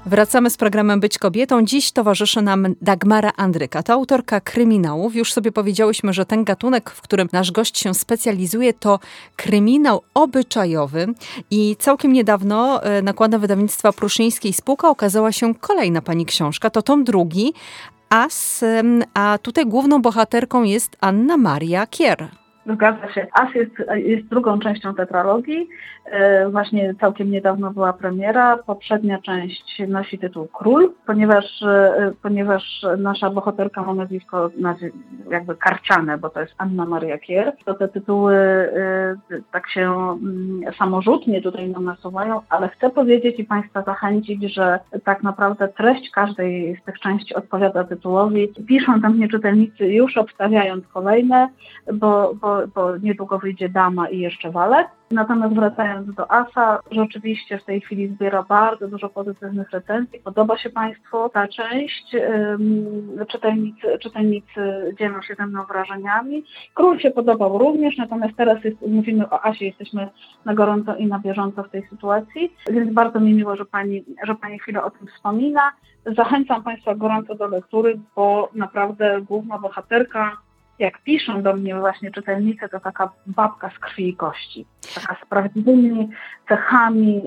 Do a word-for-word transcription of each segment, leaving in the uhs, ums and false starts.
Wracamy z programem Być kobietą. Dziś towarzyszy nam Dagmara Andryka. To autorka kryminałów. Już sobie powiedziałyśmy, że ten gatunek, w którym nasz gość się specjalizuje, to kryminał obyczajowy. I całkiem niedawno nakładem wydawnictwa Pruszyńskiej Spółka ukazała się kolejna pani książka. To tom drugi, As, a tutaj główną bohaterką jest Anna Maria Kier. Zgadza się. As jest, jest drugą częścią tetralogii. E, właśnie całkiem niedawno była premiera. Poprzednia część nosi tytuł Król, ponieważ, e, ponieważ nasza bohaterka ma nazwisko nazw- jakby karciane, bo to jest Anna Maria Kier. To te tytuły e, tak się mm, samorzutnie tutaj nam nasuwają, ale chcę powiedzieć i Państwa zachęcić, że tak naprawdę treść każdej z tych części odpowiada tytułowi. Piszą tam mnie czytelnicy już obstawiając kolejne, bo, bo bo niedługo wyjdzie Dama i jeszcze Walet. Natomiast wracając do Asa, rzeczywiście w tej chwili zbiera bardzo dużo pozytywnych recenzji. Podoba się Państwu ta część. Czytelnicy, czytelnicy dzielą się ze mną wrażeniami. Król się podobał również, natomiast teraz jest, mówimy o Asie, jesteśmy na gorąco i na bieżąco w tej sytuacji, więc bardzo mi miło, że Pani, że Pani chwilę o tym wspomina. Zachęcam Państwa gorąco do lektury, bo naprawdę główna bohaterka, jak piszą do mnie właśnie czytelnice, to taka babka z krwi i kości. Taka z prawdziwymi cechami,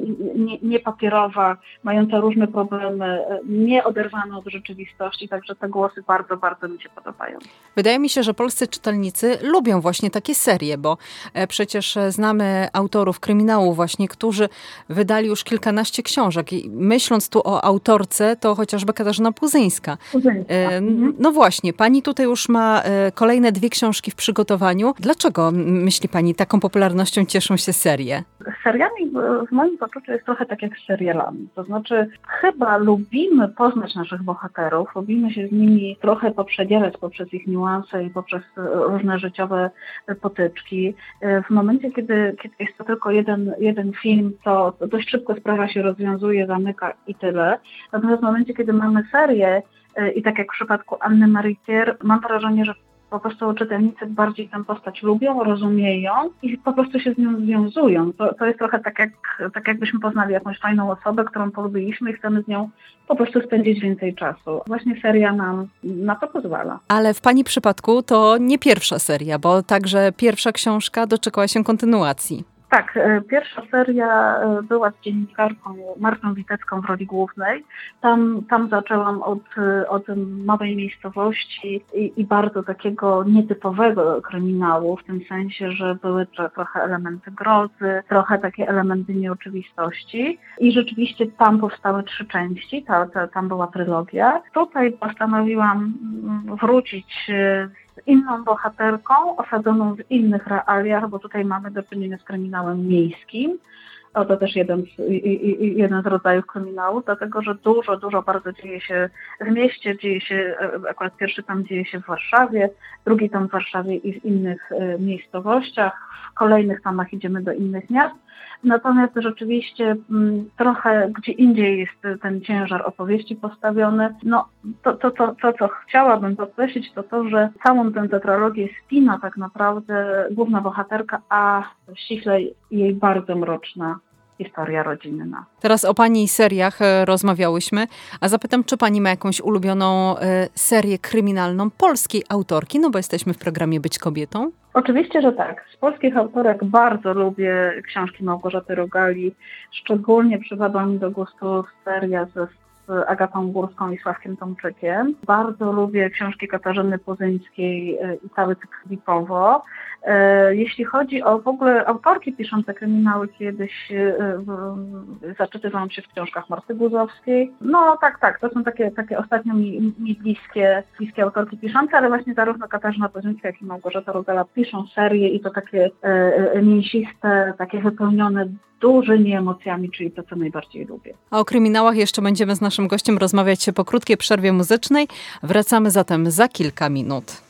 niepapierowa, mająca różne problemy, nieoderwana od rzeczywistości. Także te głosy bardzo, bardzo mi się podobają. Wydaje mi się, że polscy czytelnicy lubią właśnie takie serie, bo przecież znamy autorów kryminałów właśnie, którzy wydali już kilkanaście książek. I myśląc tu o autorce, to chociażby Katarzyna Puzyńska. Puzyńska. Mhm. No właśnie, pani tutaj już ma kolejne dwie książki w przygotowaniu. Dlaczego, myśli pani, taką popularnością cieszą się serie? Z seriami w moim poczuciu jest trochę tak jak z serialami. To znaczy chyba lubimy poznać naszych bohaterów, lubimy się z nimi trochę poprzedzierać poprzez ich niuanse i poprzez różne życiowe potyczki. W momencie, kiedy, kiedy jest to tylko jeden, jeden film, to, to dość szybko sprawa się rozwiązuje, zamyka i tyle. Natomiast w momencie, kiedy mamy serię i tak jak w przypadku Anny Marii Kier, mam wrażenie, że po prostu czytelnicy bardziej tę postać lubią, rozumieją i po prostu się z nią związują. To, to jest trochę tak, jak, tak jakbyśmy poznali jakąś fajną osobę, którą polubiliśmy i chcemy z nią po prostu spędzić więcej czasu. Właśnie seria nam na to pozwala. Ale w pani przypadku to nie pierwsza seria, bo także pierwsza książka doczekała się kontynuacji. Tak, pierwsza seria była z dziennikarką Martą Witecką w roli głównej. Tam, tam zaczęłam od, od małej miejscowości i, i bardzo takiego nietypowego kryminału, w tym sensie, że były trochę elementy grozy, trochę takie elementy nieoczywistości. I rzeczywiście tam powstały trzy części, ta, ta, tam była trylogia. Tutaj postanowiłam wrócić inną bohaterką, osadzoną w innych realiach, bo tutaj mamy do czynienia z kryminałem miejskim. O, to też jeden z, i, i, jeden z rodzajów kryminału, dlatego że dużo, dużo bardzo dzieje się w mieście, dzieje się, akurat pierwszy tam dzieje się w Warszawie, drugi tam w Warszawie i w innych e, miejscowościach, w kolejnych tamach idziemy do innych miast. Natomiast rzeczywiście m, trochę gdzie indziej jest ten ciężar opowieści postawiony. No to, to, to, to co chciałabym podkreślić, to to, że całą tę tetralogię spina tak naprawdę główna bohaterka, a ściśle jej bardzo mroczna historia rodzinna. Teraz o pani seriach rozmawiałyśmy, a zapytam, czy pani ma jakąś ulubioną serię kryminalną polskiej autorki, no bo jesteśmy w programie Być kobietą? Oczywiście, że tak. Z polskich autorek bardzo lubię książki Małgorzaty Rogali. Szczególnie przypadła mi do gustu seria ze z Agatą Górską i Sławkiem Tomczykiem. Bardzo lubię książki Katarzyny Puzyńskiej i cały cykl Lipowo. Jeśli chodzi o w ogóle autorki piszące kryminały, kiedyś zaczytywałam się w książkach Marty Guzowskiej. No tak, tak, to są takie, takie ostatnio mi, mi bliskie, bliskie autorki piszące, ale właśnie zarówno Katarzyna Puzyńska, jak i Małgorzata Rogala piszą serie i to takie e, mięsiste, takie wypełnione dużymi emocjami, czyli to, co najbardziej lubię. A o kryminałach jeszcze będziemy z naszym gościem rozmawiać po krótkiej przerwie muzycznej. Wracamy zatem za kilka minut.